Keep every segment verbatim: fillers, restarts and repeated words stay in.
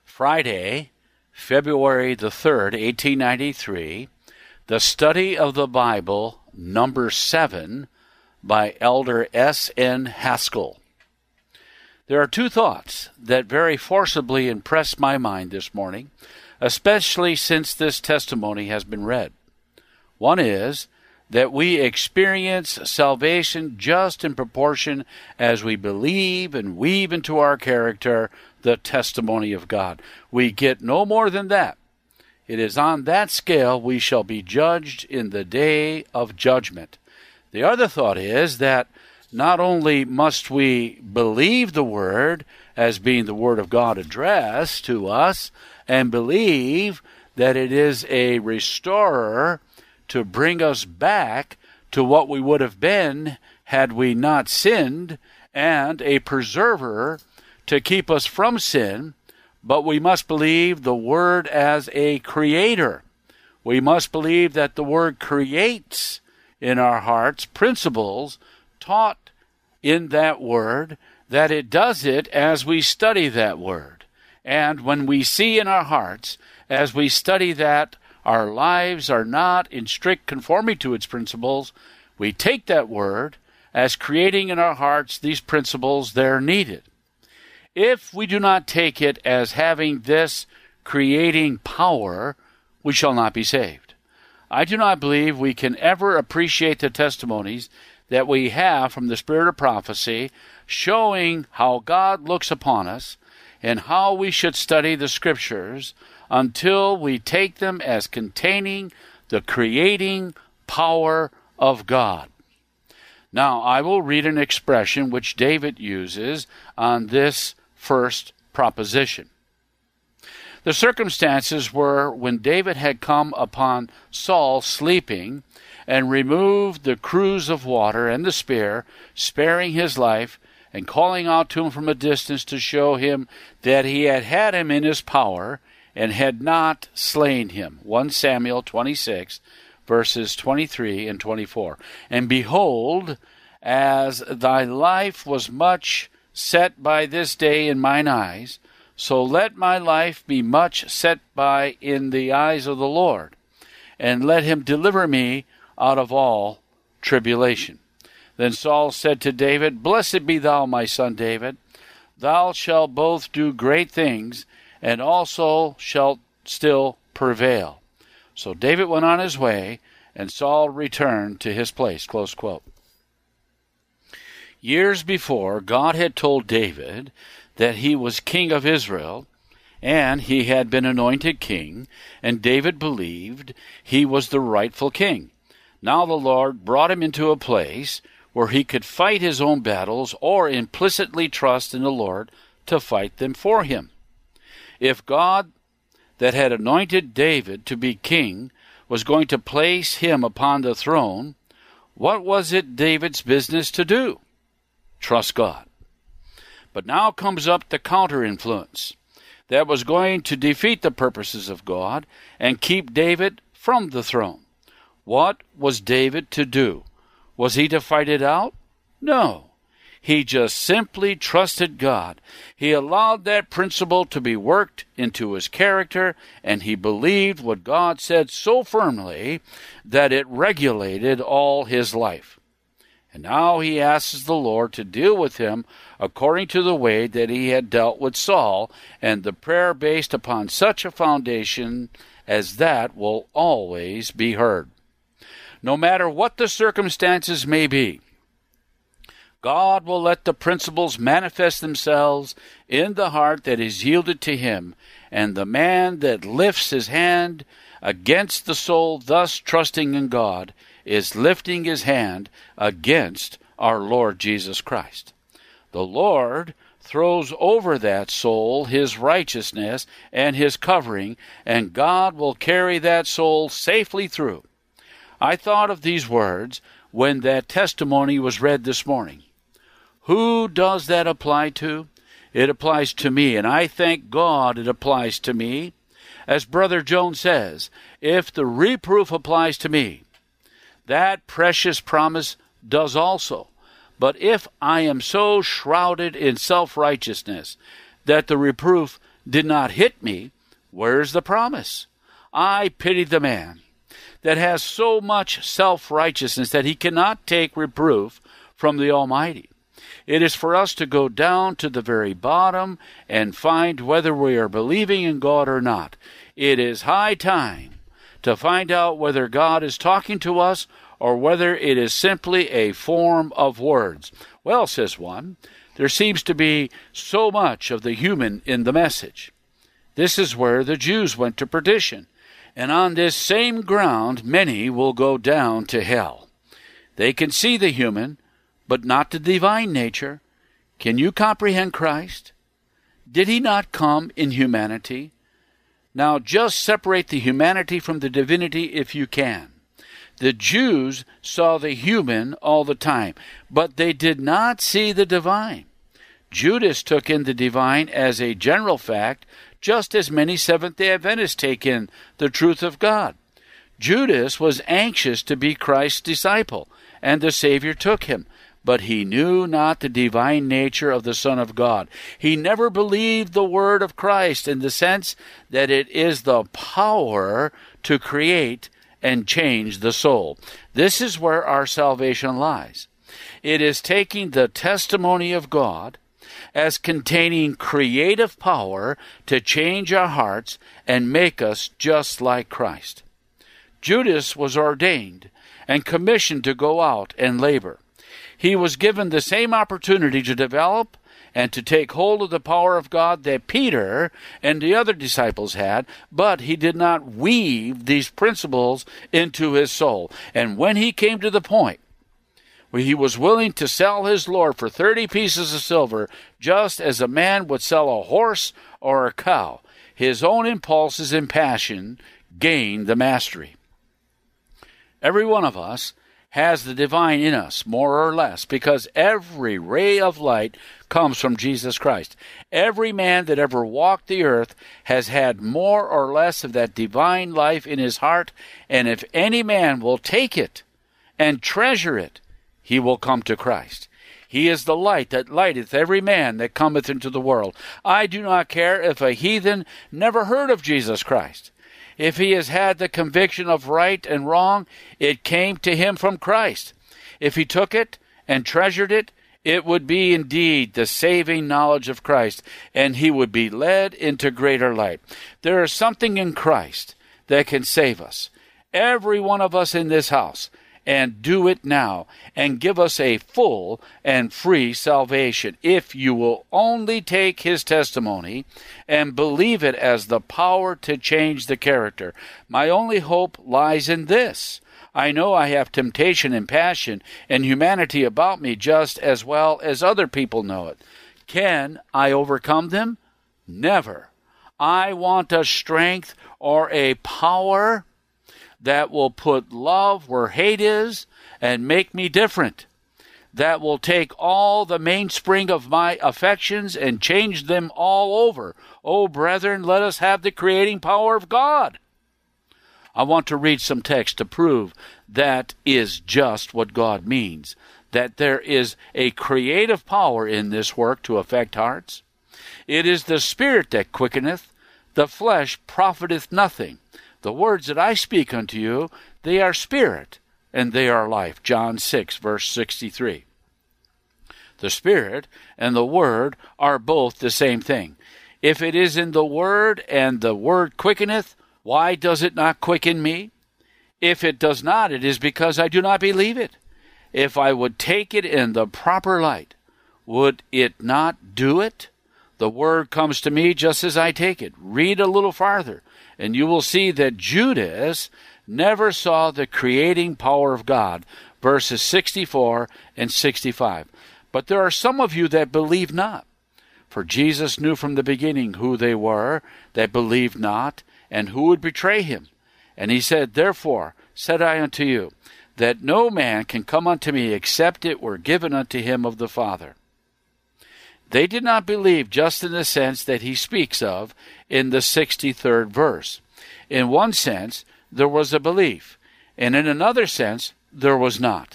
Friday, February the third, eighteen ninety-three, The Study of the Bible, number seven, by Elder S N Haskell. There are two thoughts that very forcibly impress my mind this morning, especially since this testimony has been read. One is that we experience salvation just in proportion as we believe and weave into our character the testimony of God. We get no more than that. It is on that scale we shall be judged in the day of judgment. The other thought is that not only must we believe the Word as being the Word of God addressed to us, and believe that it is a restorer to bring us back to what we would have been had we not sinned, and a preserver to keep us from sin, but we must believe the Word as a creator. We must believe that the Word creates in our hearts principles taught in that Word, that it does it as we study that Word. And when we see in our hearts, as we study that our lives are not in strict conformity to its principles, we take that Word as creating in our hearts these principles there needed. If we do not take it as having this creating power, we shall not be saved. I do not believe we can ever appreciate the testimonies that we have from the Spirit of prophecy, showing how God looks upon us and how we should study the Scriptures, until we take them as containing the creating power of God. Now, I will read an expression which David uses on this first proposition. The circumstances were when David had come upon Saul sleeping, and removed the cruse of water and the spear, sparing his life, and calling out to him from a distance to show him that he had had him in his power, and had not slain him. First Samuel twenty-six, verses twenty-three and twenty-four. And behold, as thy life was much set by this day in mine eyes, so let my life be much set by in the eyes of the Lord, and let him deliver me out of all tribulation. Then Saul said to David, Blessed be thou, my son David. Thou shalt both do great things, and also shalt still prevail. So David went on his way, and Saul returned to his place. Close quote. Years before, God had told David that he was king of Israel, and he had been anointed king, and David believed he was the rightful king. Now the Lord brought him into a place where he could fight his own battles or implicitly trust in the Lord to fight them for him. If God that had anointed David to be king was going to place him upon the throne, what was it David's business to do? Trust God. But now comes up the counter-influence that was going to defeat the purposes of God and keep David from the throne. What was David to do? Was he to fight it out? No. He just simply trusted God. He allowed that principle to be worked into his character, and he believed what God said so firmly that it regulated all his life. And now he asks the Lord to deal with him according to the way that he had dealt with Saul, and the prayer based upon such a foundation as that will always be heard. No matter what the circumstances may be, God will let the principles manifest themselves in the heart that is yielded to him, and the man that lifts his hand against the soul, thus trusting in God, is lifting his hand against our Lord Jesus Christ. The Lord throws over that soul his righteousness and his covering, and God will carry that soul safely through. I thought of these words when that testimony was read this morning. Who does that apply to? It applies to me, and I thank God it applies to me. As Brother Jones says, if the reproof applies to me, that precious promise does also. But if I am so shrouded in self-righteousness that the reproof did not hit me, where's the promise? I pity the man that has so much self-righteousness that he cannot take reproof from the Almighty. It is for us to go down to the very bottom and find whether we are believing in God or not. It is high time to find out whether God is talking to us or whether it is simply a form of words. Well, says one, there seems to be so much of the human in the message. This is where the Jews went to perdition, and on this same ground many will go down to hell. They can see the human, but not the divine nature. Can you comprehend Christ? Did he not come in humanity? Now just separate the humanity from the divinity if you can. The Jews saw the human all the time, but they did not see the divine. Judas took in the divine as a general fact, just as many Seventh-day Adventists take in the truth of God. Judas was anxious to be Christ's disciple, and the Savior took him. But he knew not the divine nature of the Son of God. He never believed the word of Christ in the sense that it is the power to create and change the soul. This is where our salvation lies. It is taking the testimony of God as containing creative power to change our hearts and make us just like Christ. Judas was ordained and commissioned to go out and labor. He was given the same opportunity to develop and to take hold of the power of God that Peter and the other disciples had, but he did not weave these principles into his soul. And when he came to the point where he was willing to sell his Lord for thirty pieces of silver, just as a man would sell a horse or a cow, his own impulses and passion gained the mastery. Every one of us has the divine in us, more or less, because every ray of light comes from Jesus Christ. Every man that ever walked the earth has had more or less of that divine life in his heart, and if any man will take it and treasure it, he will come to Christ. He is the light that lighteth every man that cometh into the world. I do not care if a heathen never heard of Jesus Christ. If he has had the conviction of right and wrong, it came to him from Christ. If he took it and treasured it, it would be indeed the saving knowledge of Christ, and he would be led into greater light. There is something in Christ that can save us, every one of us in this house, and do it now, and give us a full and free salvation, if you will only take his testimony and believe it as the power to change the character. My only hope lies in this. I know I have temptation and passion and humanity about me just as well as other people know it. Can I overcome them? Never. I want a strength or a power that will put love where hate is and make me different, that will take all the mainspring of my affections and change them all over. Oh, brethren, let us have the creating power of God. I want to read some text to prove that is just what God means, that there is a creative power in this work to affect hearts. It is the Spirit that quickeneth, the flesh profiteth nothing. The words that I speak unto you, they are spirit, and they are life. John six, verse sixty-three. The Spirit and the Word are both the same thing. If it is in the Word, and the Word quickeneth, why does it not quicken me? If it does not, it is because I do not believe it. If I would take it in the proper light, would it not do it? The Word comes to me just as I take it. Read a little farther, and you will see that Judas never saw the creating power of God, verses sixty-four and sixty-five. But there are some of you that believe not. For Jesus knew from the beginning who they were that believed not, and who would betray him. And he said, Therefore said I unto you, that no man can come unto me except it were given unto him of the Father. They did not believe just in the sense that he speaks of in the sixty-third verse. In one sense, there was a belief, and in another sense, there was not.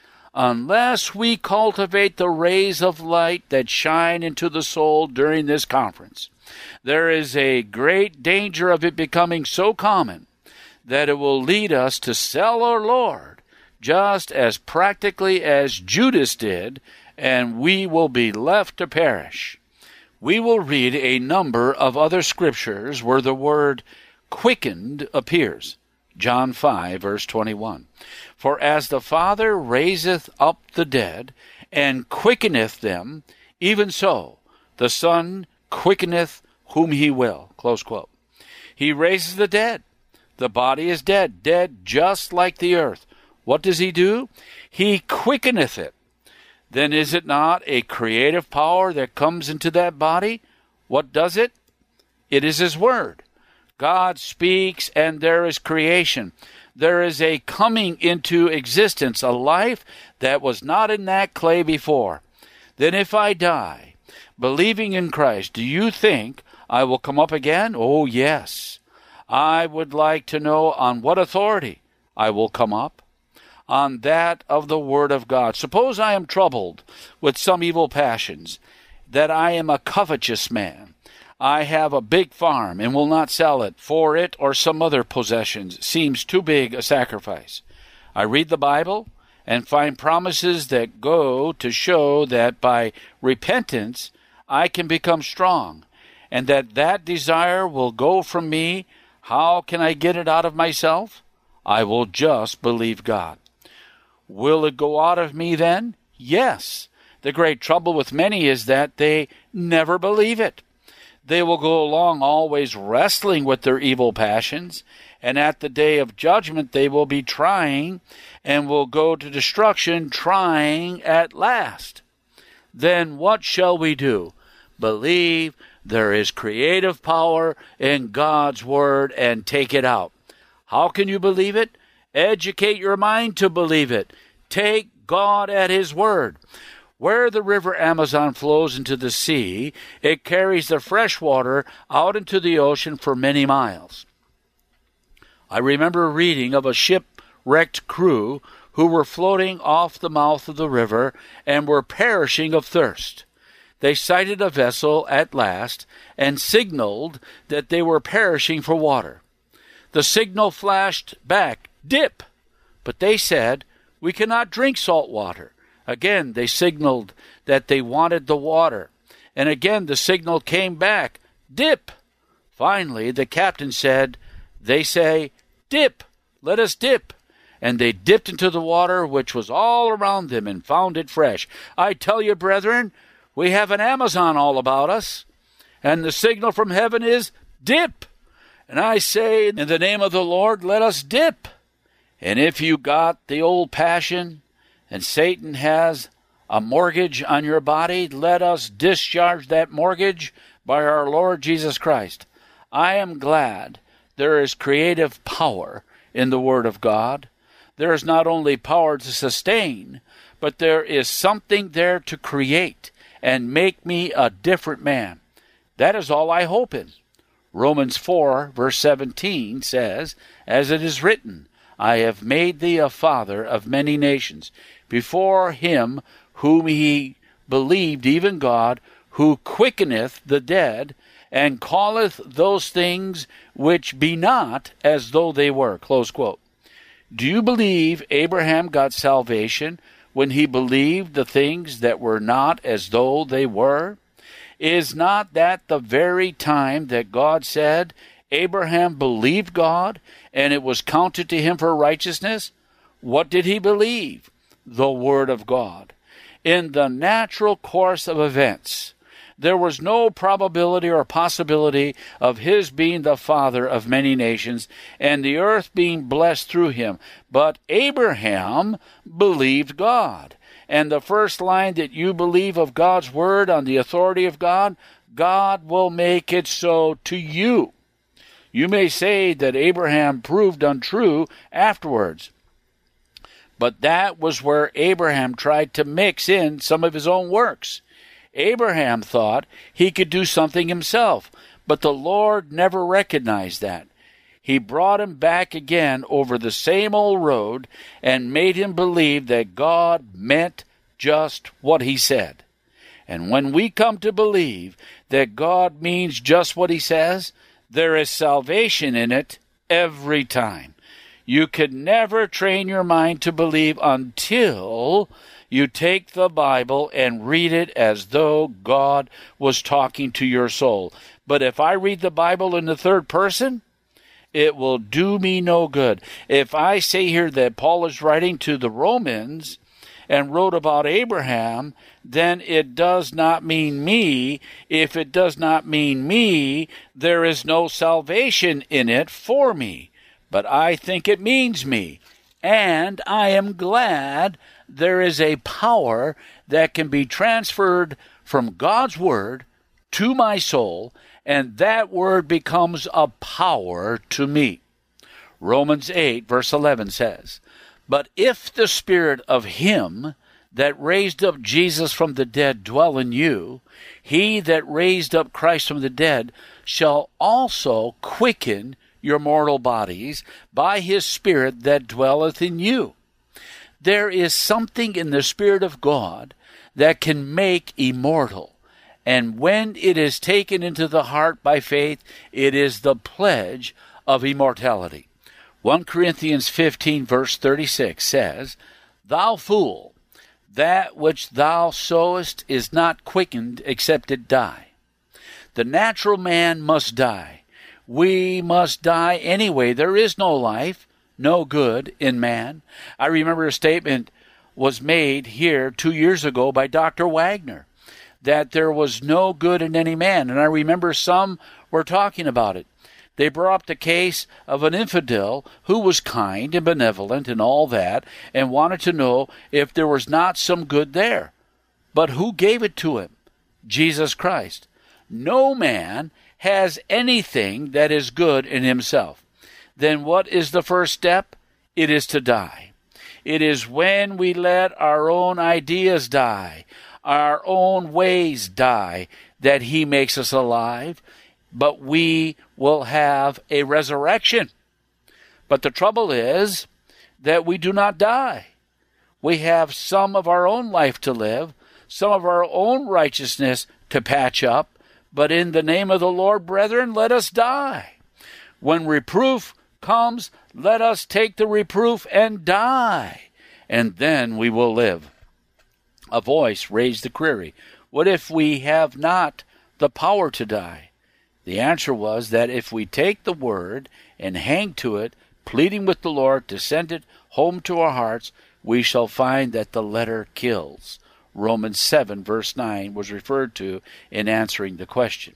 Unless we cultivate the rays of light that shine into the soul during this conference, There is a great danger of it becoming so common that it will lead us to sell our Lord just as practically as Judas did, and we will be left to perish. We will read a number of other scriptures where the word quickened appears. John five, verse twenty-one. For as the Father raiseth up the dead, and quickeneth them, even so the Son quickeneth whom he will. Close quote. He raises the dead. The body is dead, dead just like the earth. What does he do? He quickeneth it. Then is it not a creative power that comes into that body? What does it? It is his word. God speaks and there is creation. There is a coming into existence, a life that was not in that clay before. Then if I die, believing in Christ, do you think I will come up again? Oh, yes. I would like to know on what authority I will come up. On that of the Word of God. Suppose I am troubled with some evil passions, that I am a covetous man. I have a big farm and will not sell it, for it or some other possessions seems too big a sacrifice. I read the Bible and find promises that go to show that by repentance I can become strong, and that that desire will go from me. How can I get it out of myself? I will just believe God. Will it go out of me then? Yes. The great trouble with many is that they never believe it. They will go along always wrestling with their evil passions, and at the day of judgment they will be trying and will go to destruction, trying at last. Then what shall we do? Believe there is creative power in God's word and take it out. How can you believe it? Educate your mind to believe it. Take God at his word. Where the river Amazon flows into the sea, it carries the fresh water out into the ocean for many miles. I remember reading of a shipwrecked crew who were floating off the mouth of the river and were perishing of thirst. They sighted a vessel at last and signaled that they were perishing for water. The signal flashed back, "Dip!" But they said, "We cannot drink salt water." Again, they signaled that they wanted the water. And again, the signal came back, "Dip!" Finally, the captain said, "They say, dip, let us dip." And they dipped into the water, which was all around them, and found it fresh. I tell you, brethren, we have an Amazon all about us. And the signal from heaven is, dip. And I say, in the name of the Lord, let us dip. And if you got the old passion, and Satan has a mortgage on your body, let us discharge that mortgage by our Lord Jesus Christ. I am glad there is creative power in the Word of God. There is not only power to sustain, but there is something there to create and make me a different man. That is all I hope in. Romans four, verse seventeen says, as it is written, I have made thee a father of many nations, before him whom he believed, even God, who quickeneth the dead, and calleth those things which be not as though they were. Close quote. Do you believe Abraham got salvation when he believed the things that were not as though they were? Is not that the very time that God said, Abraham believed God, and it was counted to him for righteousness? What did he believe? The Word of God. In the natural course of events, there was no probability or possibility of his being the father of many nations and the earth being blessed through him. But Abraham believed God. And the first line that you believe of God's word on the authority of God, God will make it so to you. You may say that Abraham proved untrue afterwards, but that was where Abraham tried to mix in some of his own works. Abraham thought he could do something himself, but the Lord never recognized that. He brought him back again over the same old road and made him believe that God meant just what he said. And when we come to believe that God means just what he says, there is salvation in it every time. You could never train your mind to believe until you take the Bible and read it as though God was talking to your soul. But if I read the Bible in the third person, it will do me no good. If I say here that Paul is writing to the Romans and wrote about Abraham, then it does not mean me. If it does not mean me, there is no salvation in it for me. But I think it means me. And I am glad there is a power that can be transferred from God's Word to my soul, and that Word becomes a power to me. Romans eight, verse eleven says, "But if the Spirit of him that raised up Jesus from the dead dwell in you, he that raised up Christ from the dead shall also quicken your mortal bodies by his Spirit that dwelleth in you." There is something in the Spirit of God that can make immortal. And when it is taken into the heart by faith, it is the pledge of immortality. First Corinthians fifteen, verse thirty-six says, "Thou fool, that which thou sowest is not quickened except it die." The natural man must die. We must die anyway. There is no life, no good in man. I remember a statement was made here two years ago by Doctor Wagner, that there was no good in any man. And I remember some were talking about it. They brought up the case of an infidel who was kind and benevolent and all that, and wanted to know if there was not some good there. But who gave it to him? Jesus Christ. No man has anything that is good in himself. Then what is the first step? It is to die. It is when we let our own ideas die, our own ways die, that he makes us alive, but we will have a resurrection. But the trouble is that we do not die. We have some of our own life to live, some of our own righteousness to patch up, but in the name of the Lord, brethren, let us die. When reproof comes, let us take the reproof and die, and then we will live. A voice raised the query, what if we have not the power to die? The answer was that if we take the word and hang to it, pleading with the Lord to send it home to our hearts, we shall find that the letter kills. Romans seven, verse nine, was referred to in answering the question.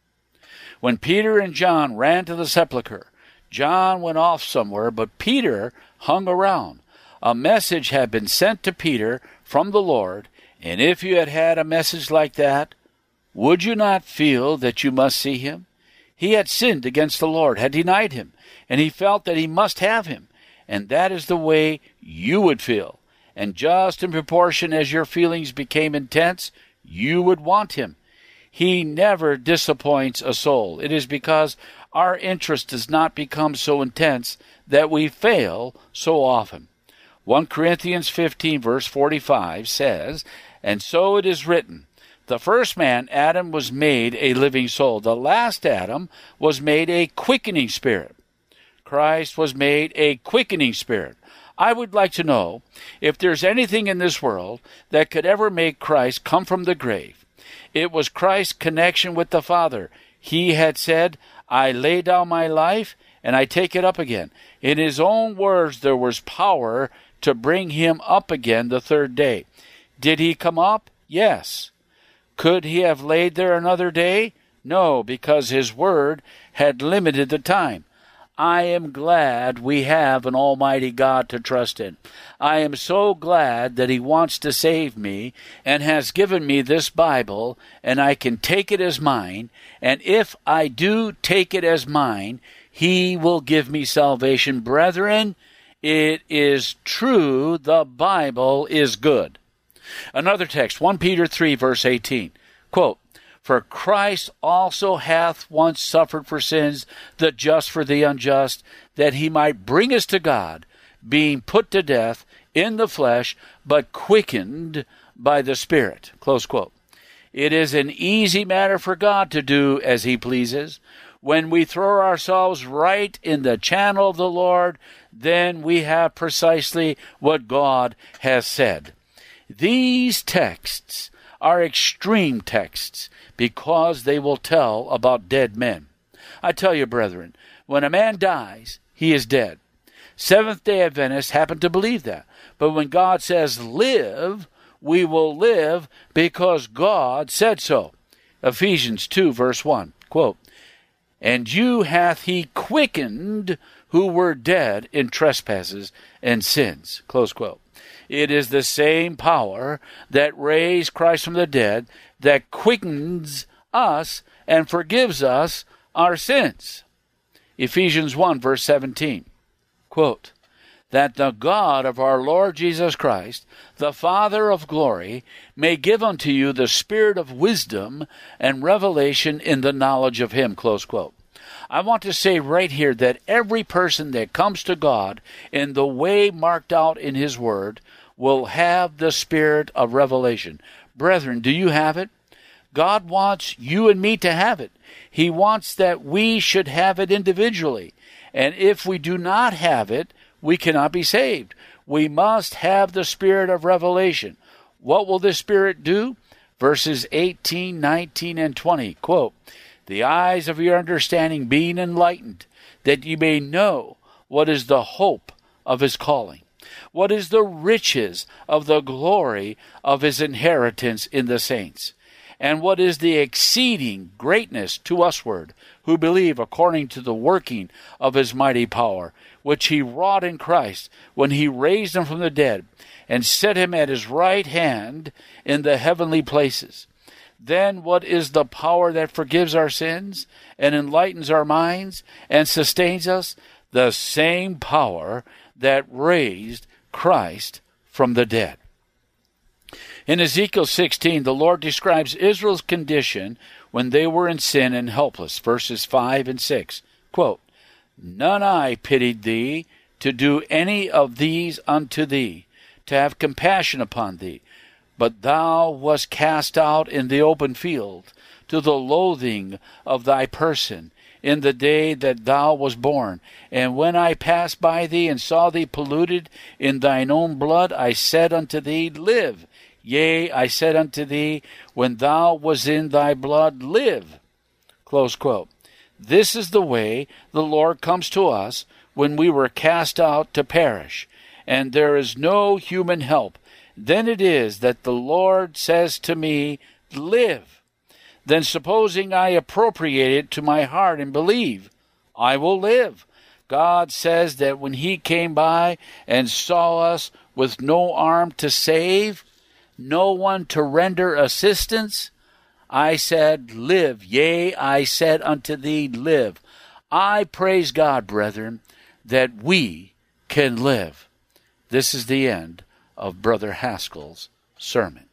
When Peter and John ran to the sepulchre, John went off somewhere, but Peter hung around. A message had been sent to Peter from the Lord, and if you had had a message like that, would you not feel that you must see him? He had sinned against the Lord, had denied him, and he felt that he must have him, and that is the way you would feel. And just in proportion as your feelings became intense, you would want him. He never disappoints a soul. It is because our interest does not become so intense that we fail so often. First Corinthians fifteen, verse forty-five says, "And so it is written, the first man, Adam, was made a living soul. The last Adam was made a quickening spirit." Christ was made a quickening spirit. I would like to know if there's anything in this world that could ever make Christ come from the grave. It was Christ's connection with the Father. He had said, "I lay down my life and I take it up again." In his own words, there was power to bring him up again the third day. Did he come up? Yes. Could he have laid there another day? No, because his word had limited the time. I am glad we have an almighty God to trust in. I am so glad that he wants to save me and has given me this Bible, and I can take it as mine, and if I do take it as mine, he will give me salvation. Brethren, it is true, the Bible is good. Another text, First Peter three, verse eighteen, quote, "For Christ also hath once suffered for sins, the just for the unjust, that he might bring us to God, being put to death in the flesh, but quickened by the Spirit." Close quote. It is an easy matter for God to do as he pleases. When we throw ourselves right in the channel of the Lord, then we have precisely what God has said. These texts are extreme texts because they will tell about dead men. I tell you, brethren, when a man dies, he is dead. Seventh-day Adventists happen to believe that. But when God says live, we will live because God said so. Ephesians two, verse one, quote, "And you hath he quickened who were dead in trespasses and sins." Close quote. It is the same power that raised Christ from the dead that quickens us and forgives us our sins. Ephesians one, verse seventeen, quote, "That the God of our Lord Jesus Christ, the Father of glory, may give unto you the spirit of wisdom and revelation in the knowledge of him." Close quote. I want to say right here that every person that comes to God in the way marked out in his word will have the spirit of revelation. Brethren, do you have it? God wants you and me to have it. He wants that we should have it individually. And if we do not have it, we cannot be saved. We must have the spirit of revelation. What will this spirit do? Verses eighteen, nineteen, and twenty, quote, "The eyes of your understanding being enlightened, that ye may know what is the hope of his calling, what is the riches of the glory of his inheritance in the saints, and what is the exceeding greatness to usward, who believe according to the working of his mighty power, which he wrought in Christ, when he raised him from the dead, and set him at his right hand in the heavenly places. Then what is the power that forgives our sins, and enlightens our minds, and sustains us? The same power that raised Christ from the dead." In Ezekiel sixteen, the Lord describes Israel's condition when they were in sin and helpless, verses five and six. Quote, "None eye pitied thee to do any of these unto thee, to have compassion upon thee. But thou wast cast out in the open field, to the loathing of thy person, in the day that thou wast born. And when I passed by thee and saw thee polluted in thine own blood, I said unto thee, Live. Yea, I said unto thee, when thou was in thy blood, live." Close quote. This is the way the Lord comes to us when we were cast out to perish, and there is no human help. Then it is that the Lord says to me, Live. Then supposing I appropriate it to my heart and believe, I will live. God says that when he came by and saw us with no arm to save, no one to render assistance, I said, Live. Yea, I said unto thee, Live. I praise God, brethren, that we can live. This is the end of Brother Haskell's sermon.